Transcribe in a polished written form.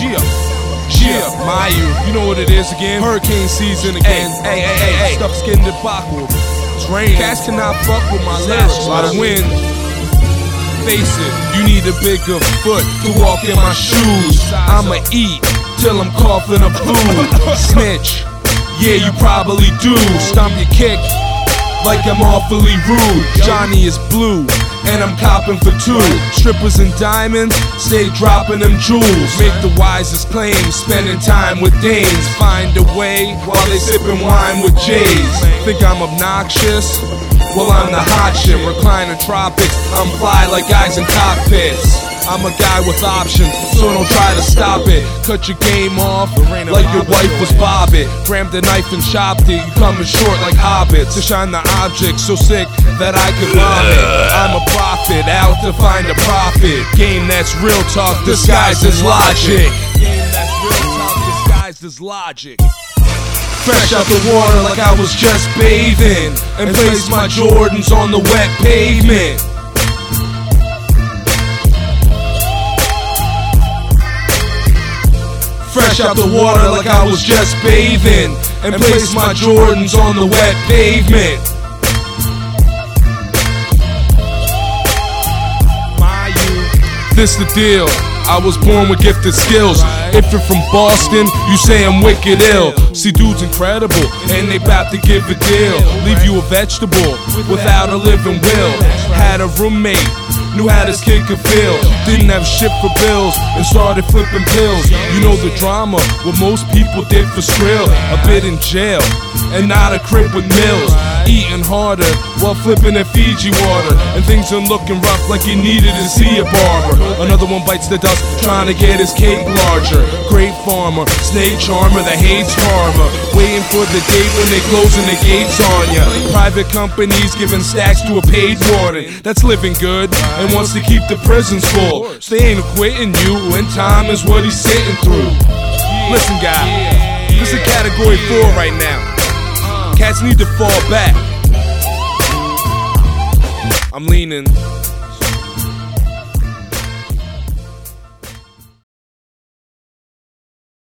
Mayu, you know what it is again? Hurricane season again. Hey, stuff's getting debacle. It's raining. Cats cannot fuck with my lyrics. A lot of wind. Face it, you need a bigger foot to walk in my shoes. I'ma eat till I'm coughing up food. Snitch, yeah, you probably do. Stomp your kick like I'm awfully rude. Johnny is blue, and I'm copping for two. Strippers and diamonds, stay dropping them jewels. Make the wisest claims, spending time with dames. Find a way while they sipping wine with J's. Think I'm obnoxious? Well, I'm the hot shit, reclining tropics. I'm fly like guys in cockpits. I'm a guy with options, so don't try to stop it. Cut your game off like your wife was Bobbit. Grabbed the knife and chopped it, you coming short like hobbits. To shine the object so sick that I could vomit. I'm a prophet, out to find a profit. Game that's real talk disguised as logic. Game that's real talk disguised as logic. Fresh out the water like I was just bathing, and placed my Jordans on the wet pavement. Fresh out the water like I was just bathing, and placed my Jordans on the wet pavement. This the deal, I was born with gifted skills. If you're from Boston, you say I'm wicked ill. See, dude's incredible, and they bout to give a deal. Leave you a vegetable without a living will. Had a roommate, knew how this kid could feel. Didn't have shit for bills, and started flipping pills. You know the drama, what most people did for skrill. A bit in jail, and not a crib with mills. Eating harder, while flipping at Fiji water. And things are looking rough like he needed to see a barber. Another one bites the dust, trying to get his cake larger. Great farmer, snake charmer that hates karma. Waiting for the date when they closing the gates on ya. Private companies giving stacks to a paid warden that's living good and wants to keep the prisons full. So they ain't acquitting you when time is what he's sitting through. Listen, guy, this is category 4 right now. Cats need to fall back. I'm leaning.